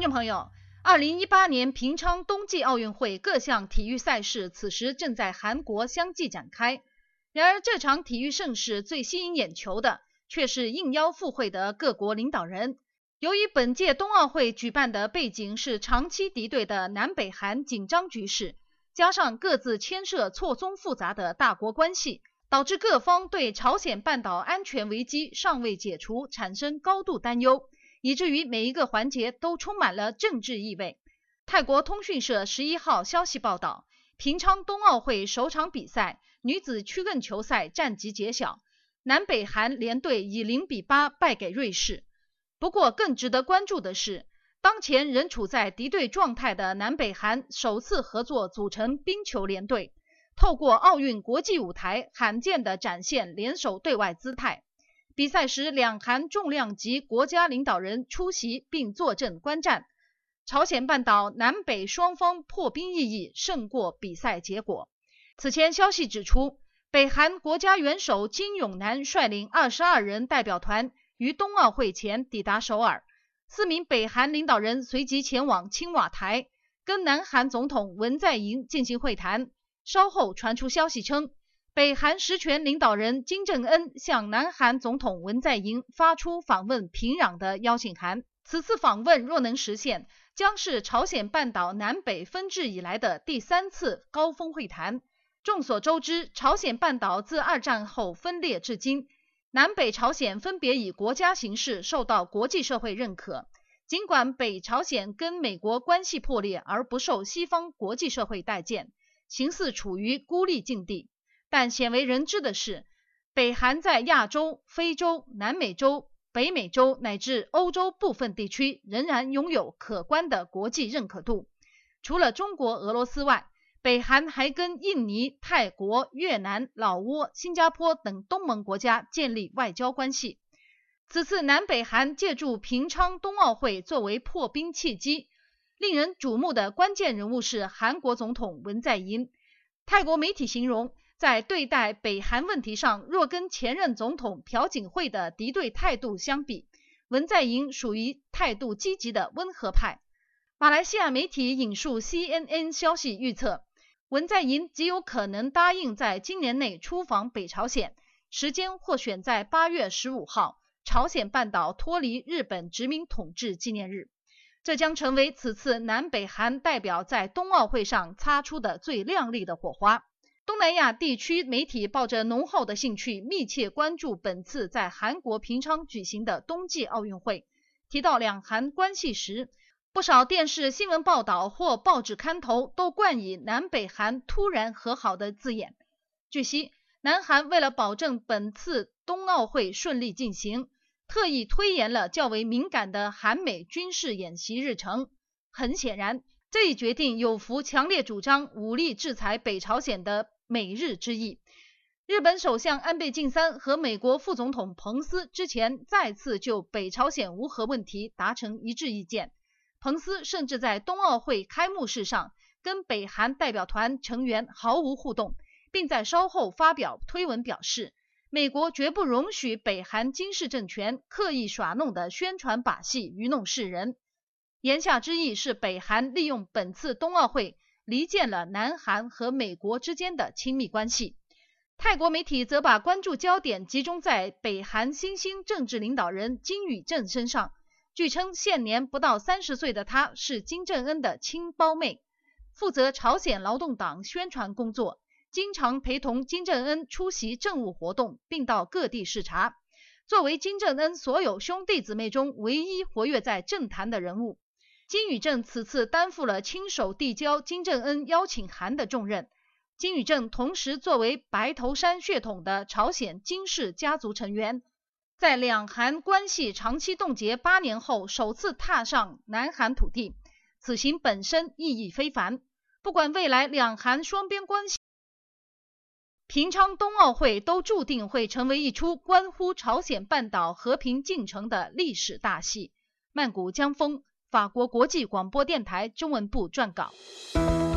听众朋友，2018年平昌冬季奥运会各项体育赛事此时正在韩国相继展开。然而，这场体育盛事最吸引眼球的却是应邀赴会的各国领导人。由于本届冬奥会举办的背景是长期敌对的南北韩紧张局势，加上各自牵涉错综复杂的大国关系，导致各方对朝鲜半岛安全危机尚未解除产生高度担忧，以至于每一个环节都充满了政治意味。泰国通讯社11号消息报道，平昌冬奥会首场比赛女子曲棍球赛战绩揭晓，南北韩联队以0-8败给瑞士。不过更值得关注的是，当前仍处在敌对状态的南北韩首次合作组成冰球联队，透过奥运国际舞台罕见地展现联手对外姿态。比赛时，两韩重量级国家领导人出席并坐镇观战。朝鲜半岛南北双方破冰意义胜过比赛结果。此前消息指出，北韩国家元首金永南率领22人代表团于冬奥会前抵达首尔，4名北韩领导人随即前往青瓦台，跟南韩总统文在寅进行会谈。稍后传出消息称，北韩实权领导人金正恩向南韩总统文在寅发出访问平壤的邀请函。此次访问若能实现，将是朝鲜半岛南北分治以来的第3次高峰会谈。众所周知，朝鲜半岛自2战后分裂至今，南北朝鲜分别以国家形式受到国际社会认可。尽管北朝鲜跟美国关系破裂而不受西方国际社会待见，形似处于孤立境地，但鲜为人知的是，北韩在亚洲、非洲、南美洲、北美洲乃至欧洲部分地区仍然拥有可观的国际认可度。除了中国、俄罗斯外，北韩还跟印尼、泰国、越南、老挝、新加坡等东盟国家建立外交关系。此次南北韩借助平昌冬奥会作为破冰契机，令人瞩目的关键人物是韩国总统文在寅。泰国媒体形容，在对待北韩问题上，若跟前任总统朴槿惠的敌对态度相比，文在寅属于态度积极的温和派。马来西亚媒体引述 CNN 消息预测，文在寅极有可能答应在今年内出访北朝鲜，时间或选在8月15号，朝鲜半岛脱离日本殖民统治纪念日。这将成为此次南北韩代表在冬奥会上擦出的最亮丽的火花。东南亚地区媒体抱着浓厚的兴趣，密切关注本次在韩国平昌举行的冬季奥运会。提到两韩关系时，不少电视新闻报道或报纸刊头都冠以南北韩突然和好的字眼。据悉，南韩为了保证本次冬奥会顺利进行，特意推延了较为敏感的韩美军事演习日程。很显然，这一决定有符强烈主张武力制裁北朝鲜的美日之意。日本首相安倍晋三和美国副总统彭斯之前再次就北朝鲜无核问题达成一致意见。彭斯甚至在冬奥会开幕式上跟北韩代表团成员毫无互动，并在稍后发表推文表示，美国绝不容许北韩金氏政权刻意耍弄的宣传把戏愚弄世人。言下之意是北韩利用本次冬奥会离间了南韩和美国之间的亲密关系。泰国媒体则把关注焦点集中在北韩新兴政治领导人金宇正身上。据称，现年不到30岁的他是金正恩的亲胞妹，负责朝鲜劳动党宣传工作，经常陪同金正恩出席政务活动，并到各地视察。作为金正恩所有兄弟姊妹中唯一活跃在政坛的人物，金宇正此次担负了亲手递交金正恩邀请函的重任。金宇正同时作为白头山血统的朝鲜金氏家族成员，在两韩关系长期冻结8年后首次踏上南韩土地，此行本身意义非凡。不管未来两韩双边关系，平昌冬奥会都注定会成为一出关乎朝鲜半岛和平进程的历史大戏。曼谷江峰，法国国际广播电台中文部撰稿。